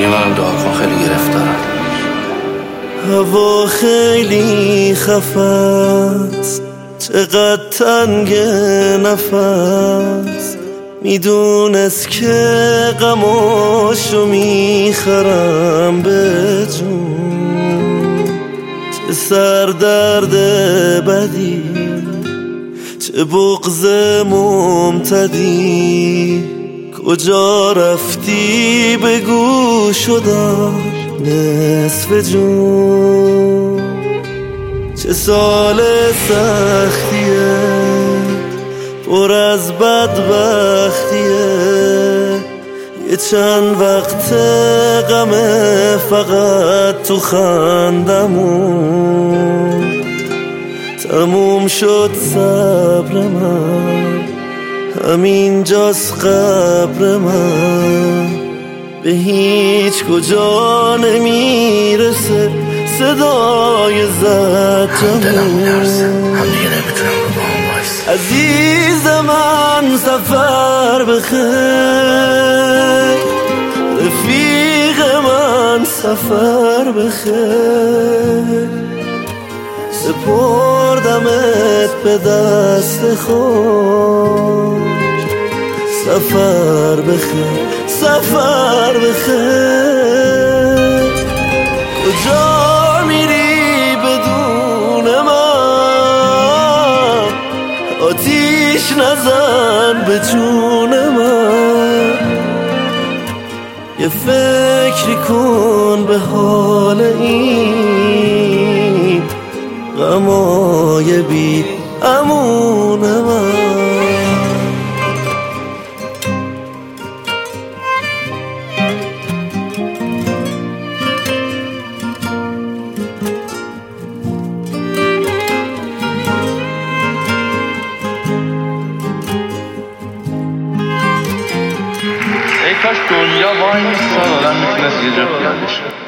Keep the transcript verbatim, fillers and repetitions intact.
منم دعا کن، خیلی گرفتارم. هوا خیلی خفت، چقدر تنگ نفس، میدونست که غماشو میخرم به جون. چه سردرد بدی، چه بغض ممتدی، کجا رفتی بگو شدم نصف جون. چه سال سختیه، پر از بدبختیه، یه چند وقت غمه فقط تو خندمون. تموم شد صبر من، همین جاست قبر من، به هیچ کجا نمیرسه صدای زجمون. دلم میلرزه، هم دیگه نمیتونم رو با هم وایس. عزیز من سفر بخیر، رفیق من سفر بخیر، سپردمت به دست خود. سفر بخیر، سفر بخیر، کجا میری بدون من؟ آتیش نزن به جون من. یه فکری کن به حال این غمای بی امون من. ای کاش دنیا وای میستاد آدم میتونست یه جا پیاده شه.